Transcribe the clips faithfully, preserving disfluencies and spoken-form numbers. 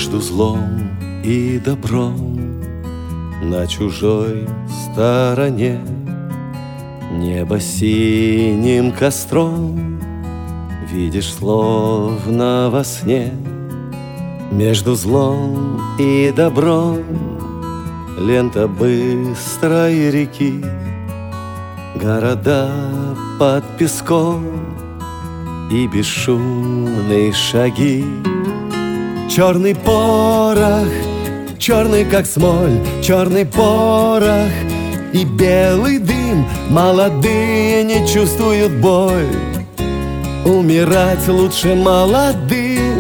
Между злом и добром на чужой стороне небо синим костром видишь словно во сне. Между злом и добром лента быстрой реки, города под песком и бесшумные шаги. Черный порох, черный как смоль, черный порох и белый дым. Молодые не чувствуют боль, умирать лучше молодым.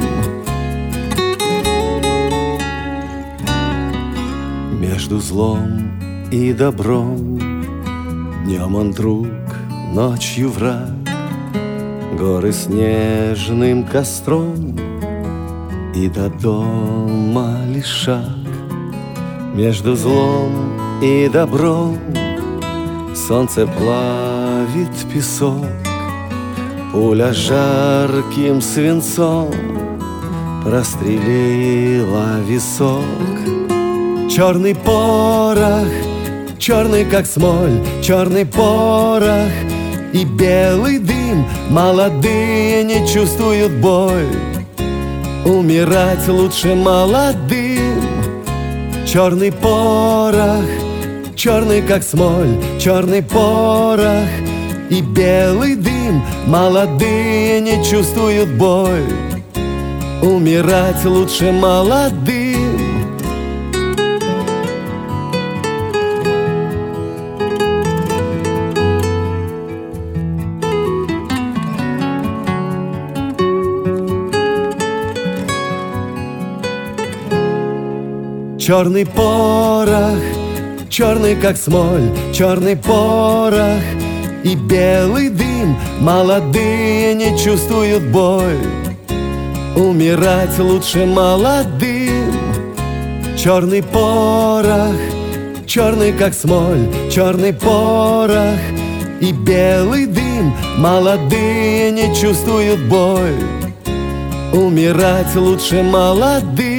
Между злом и добром днем он друг, ночью враг, горы снежным костром и до дома лишь шаг. Между злом и добром солнце плавит песок, пуля жарким свинцом прострелила висок. Черный порох, черный как смоль, черный порох и белый дым. Молодые не чувствуют боль, умирать лучше молодым. Черный порох, черный как смоль, черный порох и белый дым. Молодые не чувствуют боль, умирать лучше молодым. Черный порох, черный как смоль, черный порох и белый дым. Молодые не чувствуют боль, умирать лучше молодым. Черный порох, черный как смоль, черный порох и белый дым. Молодые не чувствуют боль, умирать лучше молодым.